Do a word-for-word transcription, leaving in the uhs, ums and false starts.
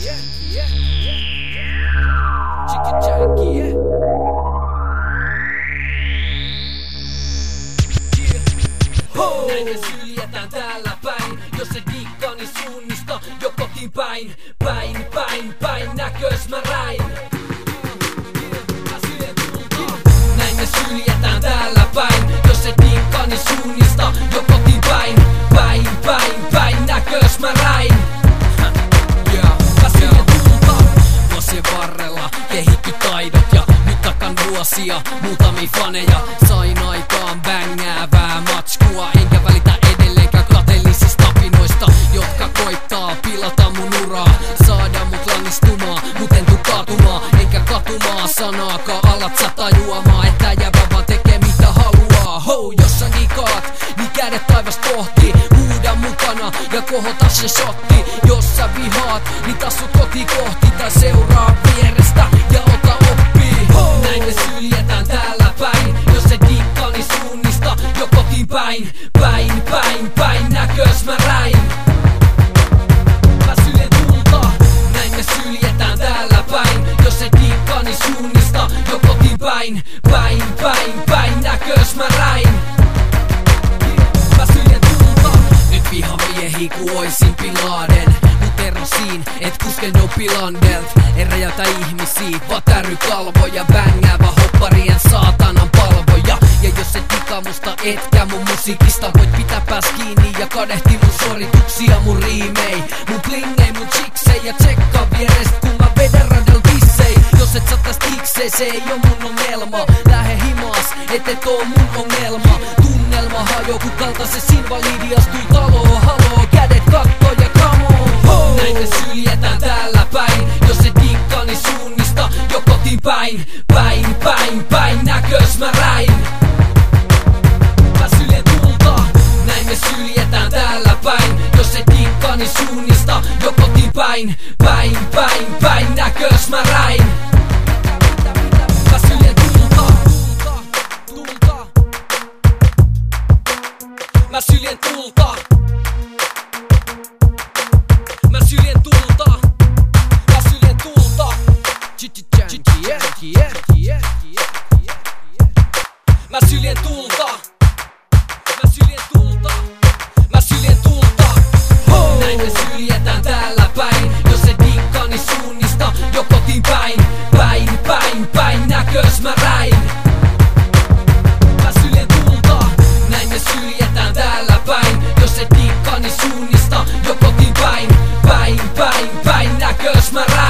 Näin me syljetään täällä päin. Jos et diikkaa, niin suunnista jo kotiin päin. Päin, päin, päin, näkös mä räin. Näin me syljetään täällä päin. Jos et diikkaa, niin suunnista jo kotiin päin. Päin, päin, päin, näkös mä räin. Mä syljen tulta. Vuosien varrella kehitty taidot ja nyt takan vuosia muutamia faneja. Sain aikaan bängäävää matskua, enkä välitä edelleenkään kateellisista tapinoista, jotka koittaa pilata mun uraa. Saada mut lannistumaan, mut en tuu kaatumaan, enkä katumaa sanaakaan. Alat sä tajuamaan, että jäbä vaan tekee mitä haluaa. Ho, jos sä nikaat, niin kädet taivas kohti. Huuda mukana ja kohota se shotti. Jos sä vihaat, niin tassut koti kohti tai seuraa vierestä ja ota oppii. Näin me syljetään täällä päin. Jos et diikkaa, niin suunnista jo kotiin päin. Päin, päin, päin, näkös mä räin. Mä syljen tulta. Näin me syljetään täällä päin. Jos et diikkaa, niin suunnista jo kotiin päin. Päin, päin, päin, näkös mä räin. Mä syljen tulta. Nyt viha miehi ku oisin Piladen. Mut ero siin, et kusken no pilandelt. En räjäytä ihmisiä, vaan tärykalvoja. Bängäävä hopparien saatanan palvoja. Ja jos et digaa musta etkä mun musiikista, voit pitää pääs kiinni ja kadehti mun suorituksia, mun riimei, mun blingei, mun chiksei. Ja tsekkaa vierest kun mä vedän radel dissei. Jos et saa täst iksei, se ei oo mun ongelma. Lähe himaas, et et oo mun ongelma. Tunnelma hajoo ku kaltaises invalidi astuu taloon. Haloo, kädet kattoo ja kamoo. Näin me syljetään täällä päin. Jos et diikkaa, niin suunnista jo kotiin päin. Päin, päin, päin, näkös mä räin. Mä syljen tulta. Näin me syljetään täällä päin. Jos et diikkaa, niin suunnista jo kotiin päin. Päin, päin, päin, näkös mä räin. Mä syljen tulta. Tulta. Mä syljen tulta. Mä syljen tulta. Mä syljen tulta. Mä syljen tulta. Mä syljen tulta. Mä syljen tulta. Näin me syljetään täällä päin. Jos et diikkaa, niin suunnista jo kotiin päin. Päin, päin, päin, näkös mä räin. Mä syljen tulta. Näin me syljetään täällä päin. Jos et diikkaa, niin suunnista jo kotiin päin. Päin, päin, päin, näkös mä räin.